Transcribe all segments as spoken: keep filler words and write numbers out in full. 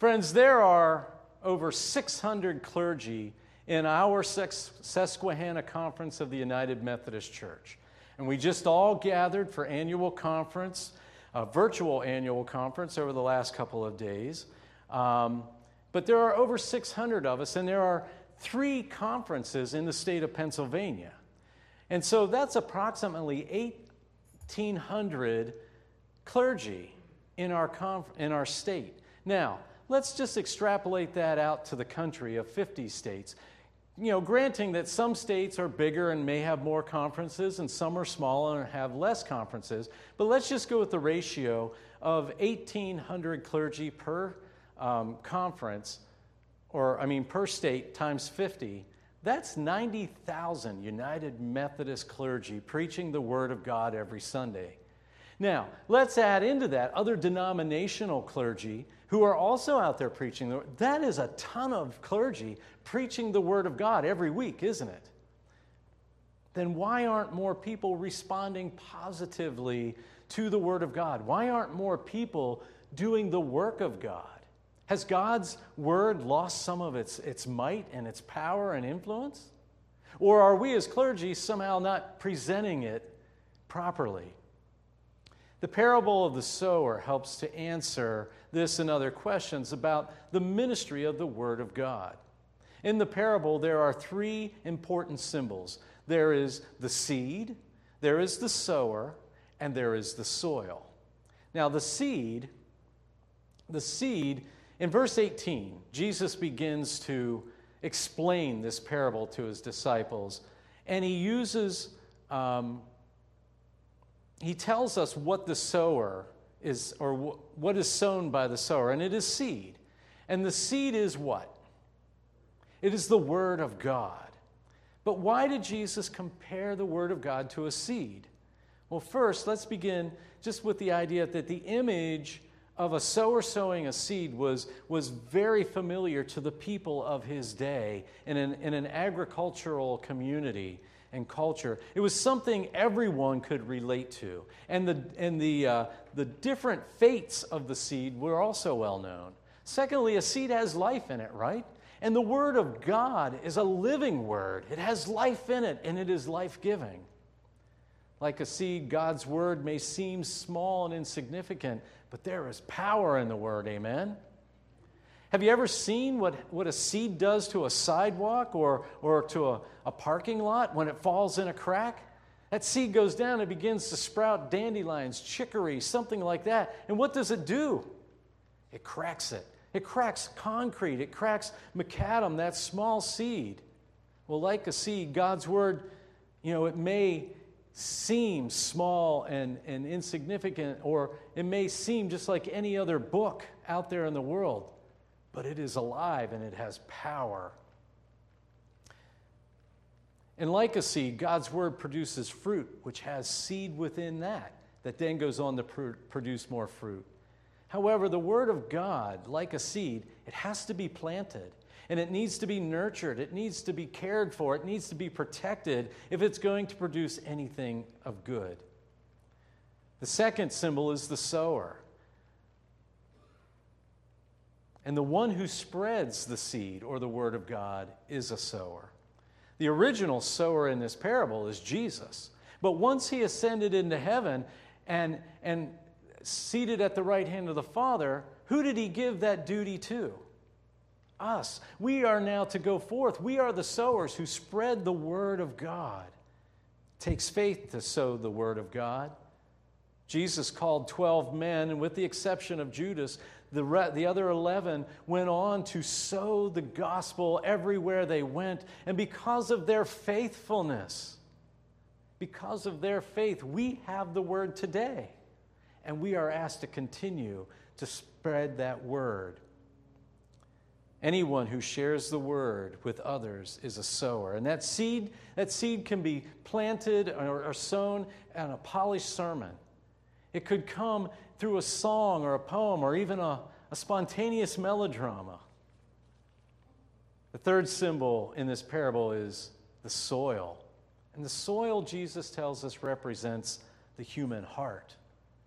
Friends, there are over six hundred clergy in our Susquehanna Conference of the United Methodist Church. And we just all gathered for annual conference, a virtual annual conference over the last couple of days. Um, but there are over six hundred of us, and there are three conferences in the state of Pennsylvania. And so that's approximately eighteen hundred clergy in our, conf- in our state. Now, let's just extrapolate that out to the country of fifty states. You know, granting that some states are bigger and may have more conferences and some are smaller and have less conferences, but let's just go with the ratio of eighteen hundred clergy per um, conference, or I mean per state times fifty. That's ninety thousand United Methodist clergy preaching the Word of God every Sunday. Now, let's add into that other denominational clergy who are also out there preaching the Word. That is a ton of clergy preaching the Word of God every week, isn't it? Then why aren't more people responding positively to the Word of God? Why aren't more people doing the work of God? Has God's Word lost some of its, its might and its power and influence? Or are we as clergy somehow not presenting it properly? The parable of the sower helps to answer this and other questions about the ministry of the Word of God. In the parable, there are three important symbols. There is the seed, there is the sower, and there is the soil. Now, the seed, the seed, in verse eighteen, Jesus begins to explain this parable to his disciples, and he uses um, He tells us what the sower is, or what is sown by the sower, and it is seed. And the seed is what? It is the Word of God. But why did Jesus compare the Word of God to a seed? Well, first, let's begin just with the idea that the image of a sower sowing a seed was, was very familiar to the people of his day in an, in an agricultural community and culture. It was something everyone could relate to. And the, and the, uh, the different fates of the seed were also well known. Secondly, a seed has life in it, right? And the Word of God is a living Word. It has life in it, and it is life-giving. Like a seed, God's Word may seem small and insignificant, but there is power in the Word, amen? Have you ever seen what, what a seed does to a sidewalk or, or to a, a parking lot when it falls in a crack? That seed goes down and begins to sprout dandelions, chicory, something like that. And what does it do? It cracks it. It cracks concrete. It cracks macadam, that small seed. Well, like a seed, God's Word, you know, it may seem small and, and insignificant, or it may seem just like any other book out there in the world. But it is alive and it has power. And like a seed, God's Word produces fruit, which has seed within that, that then goes on to pr- produce more fruit. However, the Word of God, like a seed, it has to be planted. And it needs to be nurtured. It needs to be cared for. It needs to be protected if it's going to produce anything of good. The second symbol is the sower. And the one who spreads the seed or the Word of God is a sower. The original sower in this parable is Jesus. But once he ascended into heaven and, and seated at the right hand of the Father, who did he give that duty to? Us. We are now to go forth. We are the sowers who spread the Word of God. It takes faith to sow the Word of God. Jesus called twelve men, and with the exception of Judas, The, re- the other eleven went on to sow the gospel everywhere they went. And because of their faithfulness, because of their faith, we have the Word today. And we are asked to continue to spread that Word. Anyone who shares the Word with others is a sower. And that seed, that seed can be planted or, or sown in a polished sermon. It could come through a song or a poem or even a, a spontaneous melodrama. The third symbol in this parable is the soil. And the soil, Jesus tells us, represents the human heart.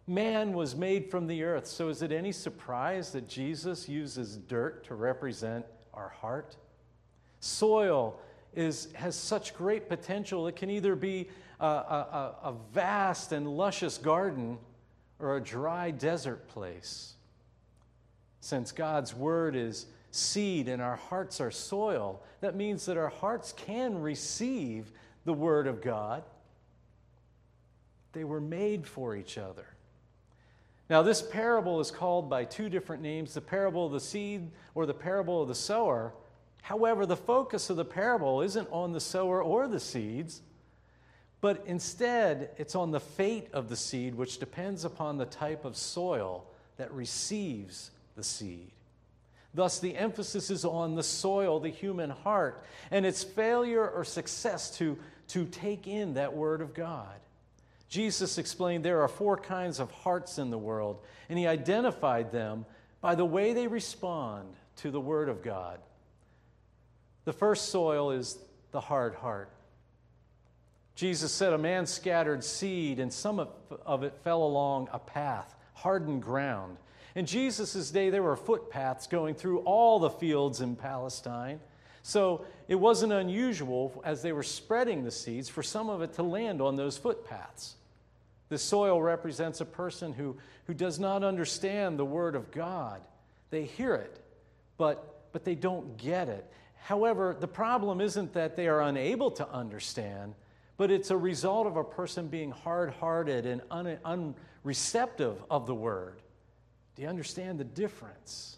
Man was made from the earth. So is it any surprise that Jesus uses dirt to represent our heart? Soil is, has such great potential. It can either be a, a, a vast and luscious garden or a dry desert place. Since God's word is seed and our hearts are soil, that means that our hearts can receive the word of God. They were made for each other. Now, this parable is called by two different names, the parable of the seed or the parable of the sower. However, the focus of the parable isn't on the sower or the seeds, but instead it's on the fate of the seed, which depends upon the type of soil that receives the seed. Thus, the emphasis is on the soil, the human heart, and its failure or success to, to take in that word of God. Jesus explained there are four kinds of hearts in the world, and he identified them by the way they respond to the word of God. The first soil is the hard heart. Jesus said a man scattered seed, and some of it fell along a path, hardened ground. In Jesus' day, there were footpaths going through all the fields in Palestine. So it wasn't unusual, as they were spreading the seeds, for some of it to land on those footpaths. The soil represents a person who, who does not understand the word of God. They hear it, but, but they don't get it. However, the problem isn't that they are unable to understand, but it's a result of a person being hard-hearted and un, unreceptive of the word. Do you understand the difference?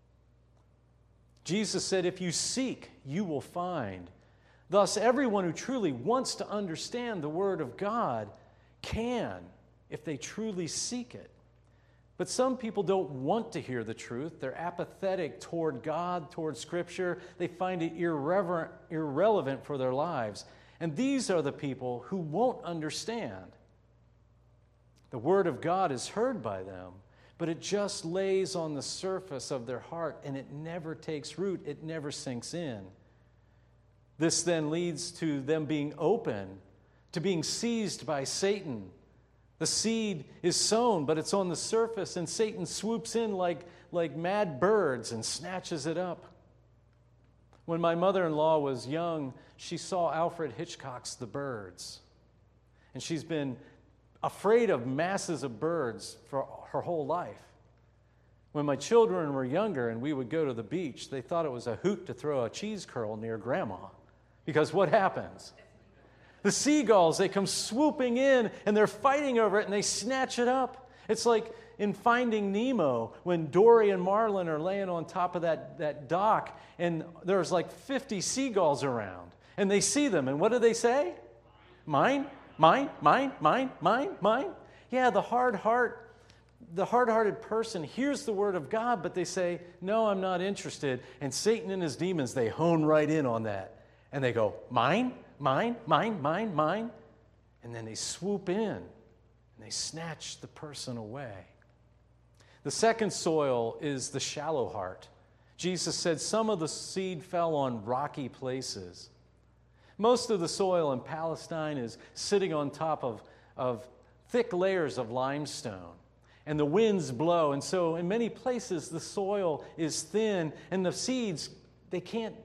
Jesus said, if you seek, you will find. Thus, everyone who truly wants to understand the word of God can, if they truly seek it. But some people don't want to hear the truth. They're apathetic toward God, toward Scripture. They find it irreverent, irrelevant for their lives. And these are the people who won't understand. The word of God is heard by them, but it just lays on the surface of their heart, and it never takes root. It never sinks in. This then leads to them being open to being seized by Satan. The seed is sown, but it's on the surface, and Satan swoops in like, like mad birds and snatches it up. When my mother-in-law was young, she saw Alfred Hitchcock's The Birds. And she's been afraid of masses of birds for her whole life. When my children were younger and we would go to the beach, they thought it was a hoot to throw a cheese curl near Grandma. Because what happens? The seagulls, they come swooping in, and they're fighting over it, and they snatch it up. It's like in Finding Nemo, when Dory and Marlin are laying on top of that, that dock, and there's like fifty seagulls around, and they see them, and what do they say? Mine, mine, mine, mine, mine, mine. Yeah, the hard heart, the hard-hearted person hears the word of God, but they say, no, I'm not interested. And Satan and his demons, they hone right in on that, and they go, mine? Mine, mine, mine, mine. And then they swoop in and they snatch the person away. The second soil is the shallow heart. Jesus said some of the seed fell on rocky places. Most of the soil in Palestine is sitting on top of, of thick layers of limestone. And the winds blow. And so in many places the soil is thin, and the seeds, they can't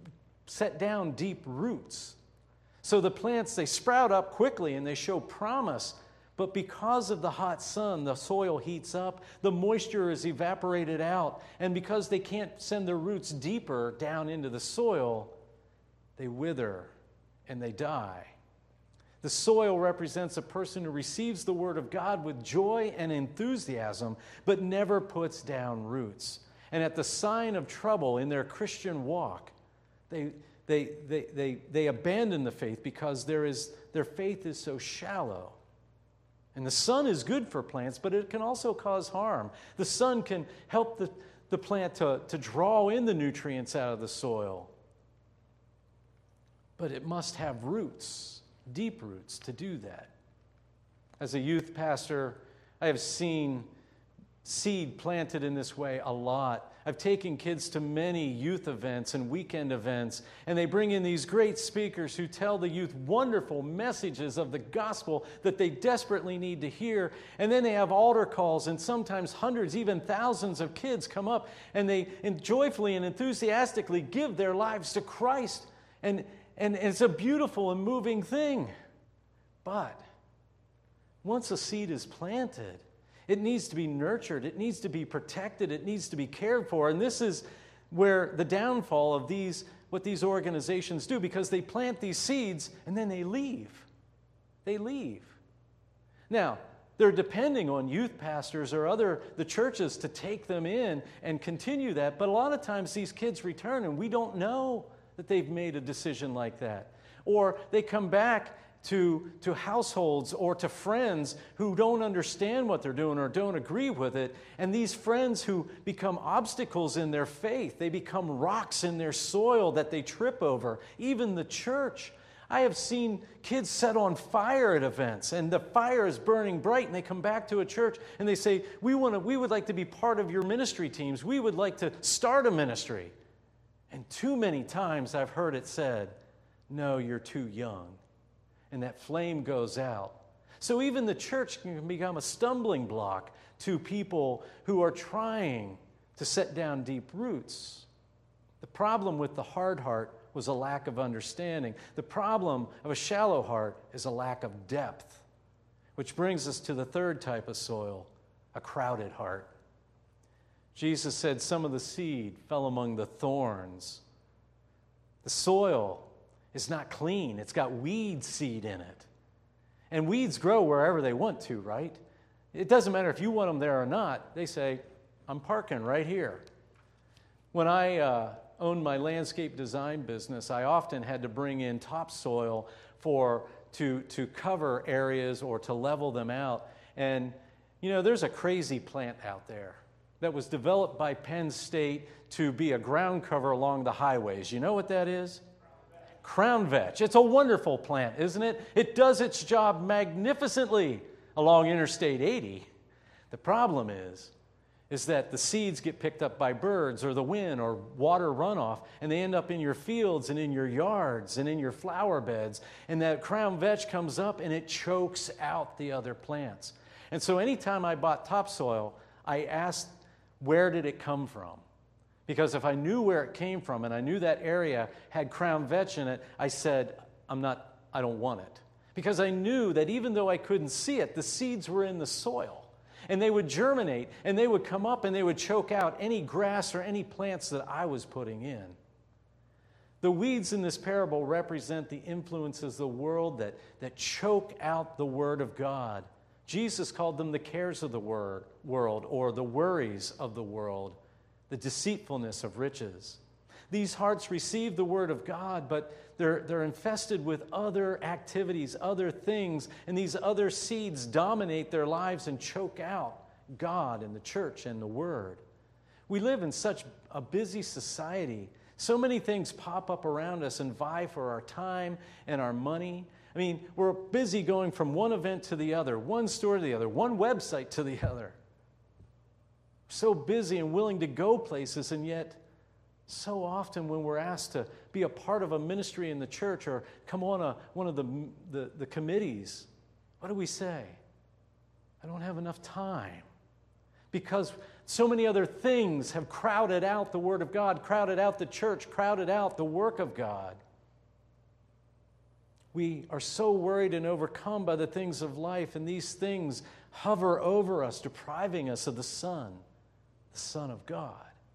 set down deep roots. So the plants, they sprout up quickly and they show promise, but because of the hot sun, the soil heats up, the moisture is evaporated out, and because they can't send their roots deeper down into the soil, they wither and they die. The soil represents a person who receives the word of God with joy and enthusiasm, but never puts down roots. And at the sign of trouble in their Christian walk, they They, they, they, they abandon the faith because there is, their faith is so shallow. And the sun is good for plants, but it can also cause harm. The sun can help the, the plant to, to draw in the nutrients out of the soil. But it must have roots, deep roots, to do that. As a youth pastor, I have seen seed planted in this way a lot. I've taken kids to many youth events and weekend events, and they bring in these great speakers who tell the youth wonderful messages of the gospel that they desperately need to hear. And then they have altar calls, and sometimes hundreds, even thousands of kids come up, and they joyfully and enthusiastically give their lives to Christ. And, and, and it's a beautiful and moving thing. But once a seed is planted, it needs to be nurtured. It needs to be protected. It needs to be cared for. And this is where the downfall of these, what these organizations do, because they plant these seeds and then they leave. They leave. Now, they're depending on youth pastors or other, the churches to take them in and continue that. But a lot of times these kids return and we don't know that they've made a decision like that. Or they come back To, to households or to friends who don't understand what they're doing or don't agree with it. And these friends who become obstacles in their faith, they become rocks in their soil that they trip over. Even the church. I have seen kids set on fire at events, and the fire is burning bright, and they come back to a church and they say, we want to, we would like to be part of your ministry teams. We would like to start a ministry. And too many times I've heard it said, no, you're too young. And that flame goes out. So even the church can become a stumbling block to people who are trying to set down deep roots. The problem with the hard heart was a lack of understanding. The problem of a shallow heart is a lack of depth, which brings us to the third type of soil, a crowded heart. Jesus said some of the seed fell among the thorns. The soil is not clean. It's got weed seed in it. And weeds grow wherever they want to, right? It doesn't matter if you want them there or not. They say, I'm parking right here. When I uh, owned my landscape design business, I often had to bring in topsoil for to, to cover areas or to level them out. And, you know, there's a crazy plant out there that was developed by Penn State to be a ground cover along the highways. You know what that is? Crown vetch. It's a wonderful plant, isn't it? It does its job magnificently along Interstate eighty. The problem is, is that the seeds get picked up by birds or the wind or water runoff, and they end up in your fields and in your yards and in your flower beds. And that crown vetch comes up and it chokes out the other plants. And so anytime I bought topsoil, I asked, where did it come from? Because if I knew where it came from and I knew that area had crown vetch in it, I said, I'm not, I don't want it. Because I knew that even though I couldn't see it, the seeds were in the soil. And they would germinate, and they would come up, and they would choke out any grass or any plants that I was putting in. The weeds in this parable represent the influences of the world that, that choke out the Word of God. Jesus called them the cares of the word, world, or the worries of the world. The deceitfulness of riches. These hearts receive the Word of God, but they're, they're infested with other activities, other things, and these other seeds dominate their lives and choke out God and the church and the Word. We live in such a busy society. So many things pop up around us and vie for our time and our money. I mean, we're busy going from one event to the other, one store to the other, one website to the other. So busy and willing to go places, and yet so often when we're asked to be a part of a ministry in the church or come on a, one of the, the, the committees, what do we say? I don't have enough time. Because so many other things have crowded out the Word of God, crowded out the church, crowded out the work of God. We are so worried and overcome by the things of life, and these things hover over us, depriving us of the Son. The Son of God.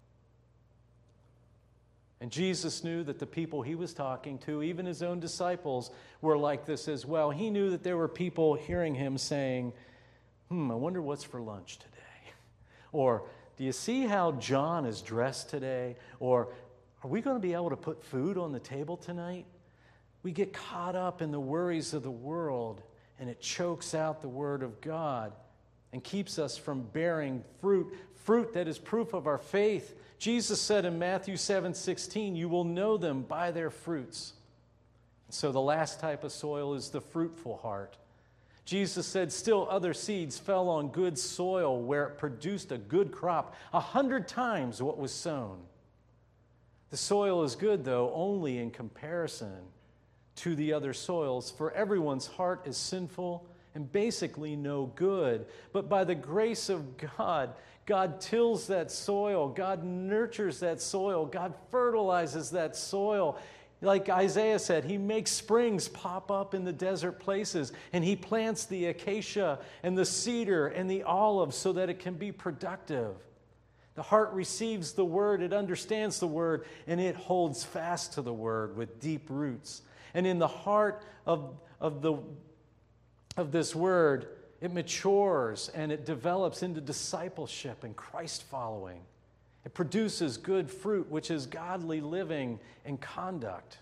And Jesus knew that the people he was talking to, even his own disciples, were like this as well. He knew that there were people hearing him saying, hmm, I wonder what's for lunch today. Or, do you see how John is dressed today? Or, are we going to be able to put food on the table tonight? We get caught up in the worries of the world, and it chokes out the Word of God and keeps us from bearing fruit, fruit that is proof of our faith. Jesus said in Matthew seven sixteen, you will know them by their fruits. So the last type of soil is the fruitful heart. Jesus said, still other seeds fell on good soil where it produced a good crop, a hundred times what was sown. The soil is good, though, only in comparison to the other soils, for everyone's heart is sinful and basically no good. But by the grace of God, God tills that soil, God nurtures that soil, God fertilizes that soil. Like Isaiah said, he makes springs pop up in the desert places, and he plants the acacia and the cedar and the olive so that it can be productive. The heart receives the word, it understands the word, and it holds fast to the word with deep roots. And in the heart of, of, the, of this word, it matures and it develops into discipleship and Christ following. It produces good fruit, which is godly living and conduct.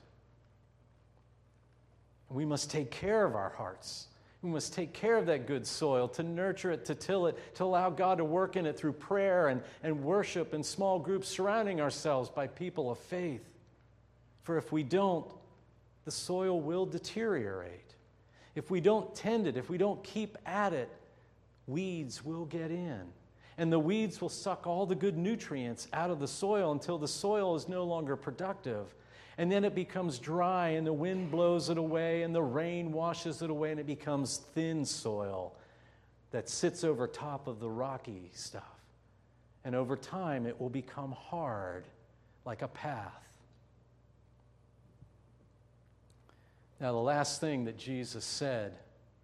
We must take care of our hearts. We must take care of that good soil, to nurture it, to till it, to allow God to work in it through prayer and, and worship and small groups, surrounding ourselves by people of faith. For if we don't, the soil will deteriorate. If we don't tend it, if we don't keep at it, weeds will get in. And the weeds will suck all the good nutrients out of the soil until the soil is no longer productive. And then it becomes dry, and the wind blows it away, and the rain washes it away, and it becomes thin soil that sits over top of the rocky stuff. And over time, it will become hard, like a path. Now, the last thing that Jesus said,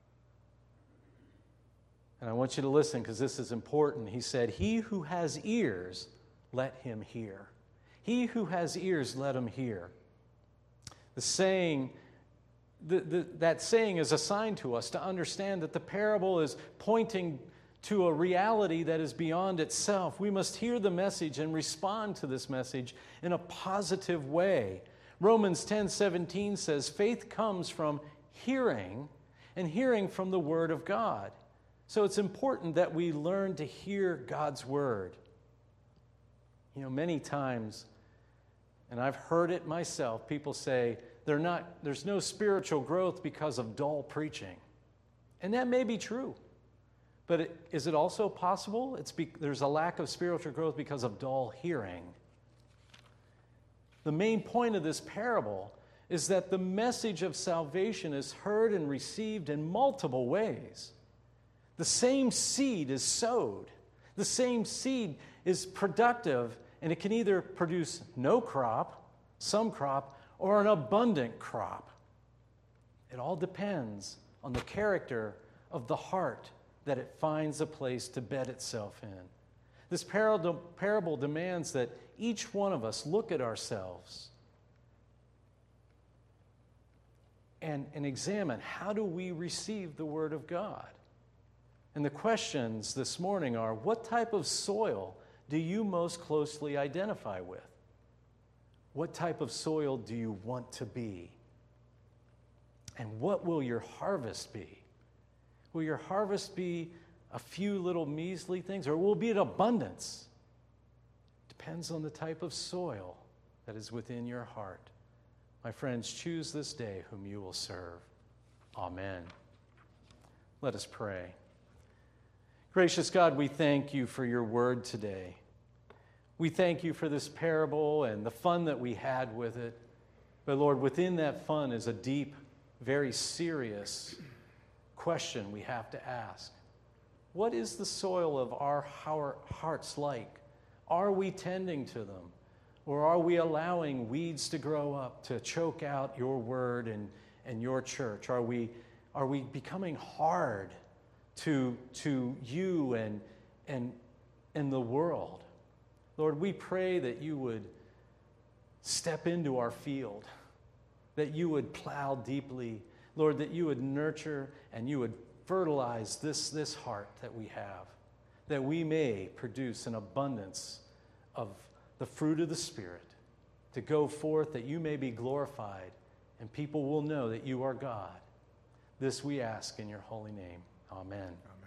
and I want you to listen because this is important. He said, "He who has ears, let him hear." He who has ears, let him hear. The saying, the, the, that saying is assigned to us to understand that the parable is pointing to a reality that is beyond itself. We must hear the message and respond to this message in a positive way. Romans ten seventeen says, faith comes from hearing, and hearing from the Word of God. So it's important that we learn to hear God's Word. You know, many times, and I've heard it myself, people say, They're not, there's no spiritual growth because of dull preaching. And that may be true. But it, is it also possible it's be, there's a lack of spiritual growth because of dull hearing? The main point of this parable is that the message of salvation is heard and received in multiple ways. The same seed is sowed. The same seed is productive, and it can either produce no crop, some crop, or an abundant crop. It all depends on the character of the heart that it finds a place to bed itself in. This parable demands that each one of us look at ourselves and, and examine, how do we receive the Word of God? And the questions this morning are, what type of soil do you most closely identify with? What type of soil do you want to be? And what will your harvest be? Will your harvest be a few little measly things, or will it be an abundance? Depends on the type of soil that is within your heart. My friends, choose this day whom you will serve. Amen. Let us pray. Gracious God, we thank you for your word today. We thank you for this parable and the fun that we had with it. But Lord, within that fun is a deep, very serious question we have to ask. What is the soil of our hearts like? Are we tending to them? Or are we allowing weeds to grow up to choke out your word and, and your church? Are we, are we becoming hard to, to you and, and, and the world? Lord, we pray that you would step into our field, that you would plow deeply, Lord, that you would nurture and you would fertilize this, this heart that we have, that we may produce an abundance of the fruit of the Spirit to go forth, that you may be glorified and people will know that you are God. This we ask in your holy name. Amen.